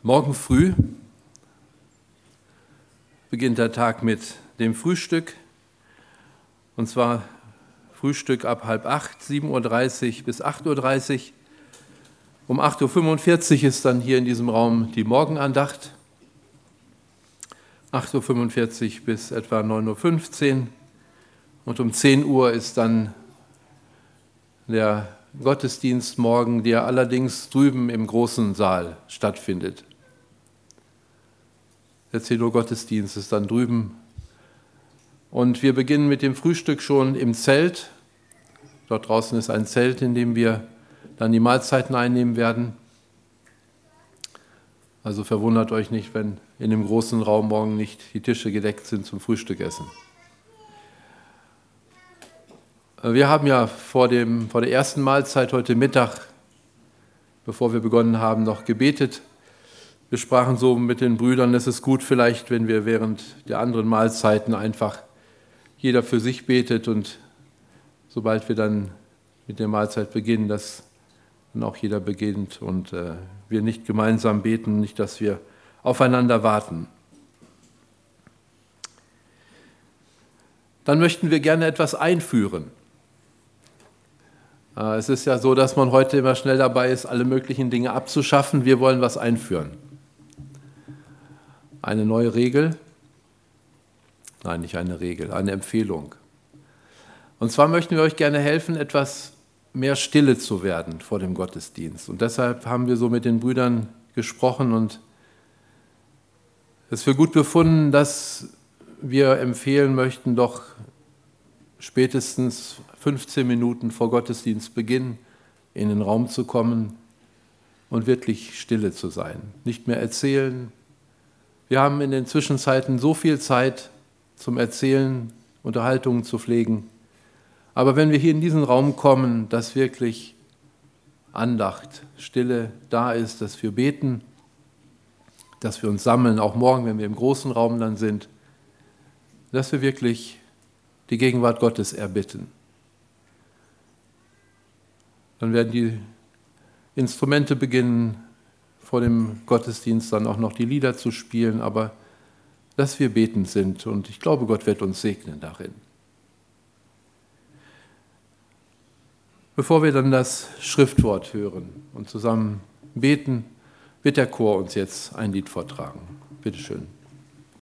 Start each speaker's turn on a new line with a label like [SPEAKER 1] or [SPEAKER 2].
[SPEAKER 1] Morgen früh beginnt der Tag mit dem Frühstück, und zwar Frühstück ab 7:30, 7:30 bis 8:30 Uhr. Um 8:45 Uhr ist dann hier in diesem Raum die Morgenandacht, 8:45 Uhr bis etwa 9:15 Uhr, und um 10 Uhr ist dann der Gottesdienst morgen, der allerdings drüben im großen Saal stattfindet. Der Zedor-Gottesdienst ist dann drüben. Und wir beginnen mit dem Frühstück schon im Zelt. Dort draußen ist ein Zelt, in dem wir dann die Mahlzeiten einnehmen werden. Also verwundert euch nicht, wenn in dem großen Raum morgen nicht die Tische gedeckt sind zum Frühstückessen. Wir haben ja vor der ersten Mahlzeit heute Mittag, bevor wir begonnen haben, noch gebetet. Wir sprachen so mit den Brüdern, es ist gut vielleicht, wenn wir während der anderen Mahlzeiten einfach jeder für sich betet und sobald wir dann mit der Mahlzeit beginnen, dass dann auch jeder beginnt und wir nicht gemeinsam beten, nicht, dass wir aufeinander warten. Dann möchten wir gerne etwas einführen. Es ist ja so, dass man heute immer schnell dabei ist, alle möglichen Dinge abzuschaffen. Wir wollen was einführen. Eine neue Regel? Nein, nicht eine Regel, eine Empfehlung. Und zwar möchten wir euch gerne helfen, etwas mehr stille zu werden vor dem Gottesdienst. Und deshalb haben wir so mit den Brüdern gesprochen und es für gut befunden, dass wir empfehlen möchten, doch spätestens 15 Minuten vor Gottesdienstbeginn in den Raum zu kommen und wirklich stille zu sein. Nicht mehr erzählen. Wir haben in den Zwischenzeiten so viel Zeit zum Erzählen, Unterhaltungen zu pflegen. Aber wenn wir hier in diesen Raum kommen, dass wirklich Andacht, Stille da ist, dass wir beten, dass wir uns sammeln, auch morgen, wenn wir im großen Raum dann sind, dass wir wirklich die Gegenwart Gottes erbitten. Dann werden die Instrumente beginnen, vor dem Gottesdienst dann auch noch die Lieder zu spielen, aber dass wir betend sind und ich glaube, Gott wird uns segnen darin. Bevor wir dann das Schriftwort hören und zusammen beten, wird der Chor uns jetzt ein Lied vortragen. Bitte schön.